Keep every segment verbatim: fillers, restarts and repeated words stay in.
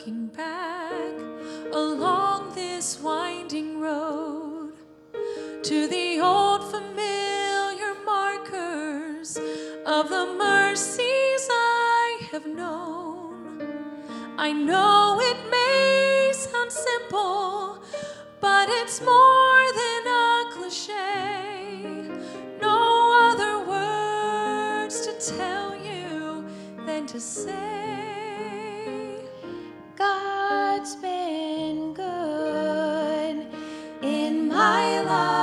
looking back along this winding road to the old familiar markers of the mercies I have known. I know it may sound simple, but it's more than a cliche. No other words to tell you than to say, God's been good in my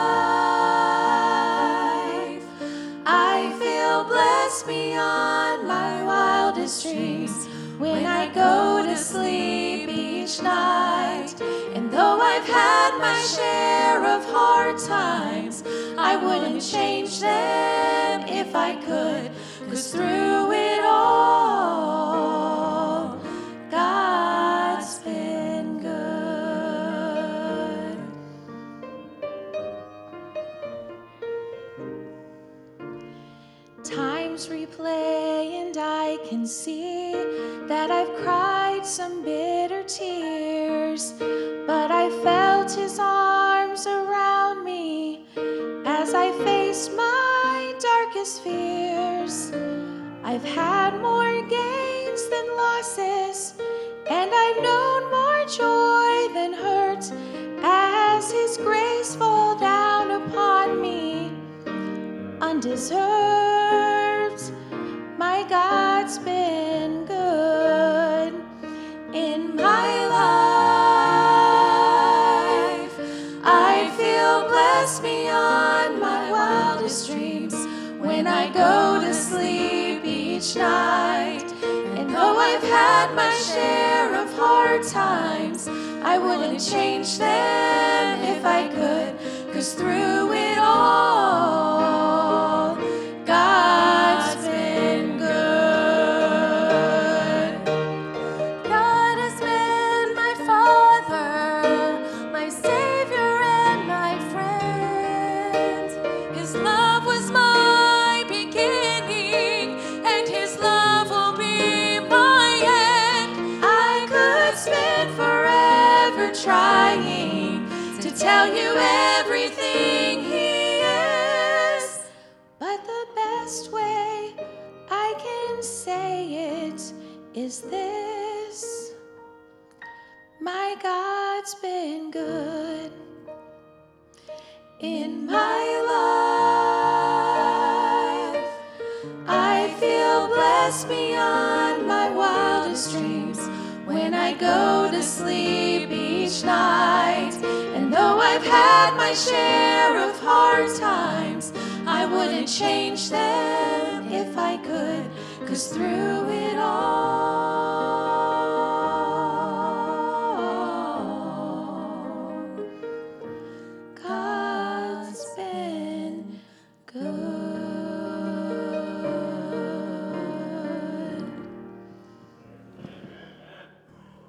life. I feel blessed beyond my wildest dreams when I go to sleep each night. And though I've had my share of hard times, I wouldn't change them if I could, 'cause through it all, God's been good. Times replay and I can see that I've cried some bitter tears, but I felt His arms around me as I faced my darkest fears. I've had more gains than losses, and I've known more joy than hurt as His grace fall down upon me undeserved. My God's been good in my life. I feel blessed beyond my wildest dreams when I go to sleep each night. And though I've had my share of hard times, I wouldn't change them if I could, 'cause through it all, God's been good. God has been my Father, my Savior and my friend. His love was my beginning, and His love will be my end. I could spend forever trying to tell you everything He is, but the best way I can say it is this: my God's been good in my life. I feel blessed beyond my wildest dreams when I go to sleep each night. And though I've had my share of hard times, I wouldn't change them if I could, 'cause through it all,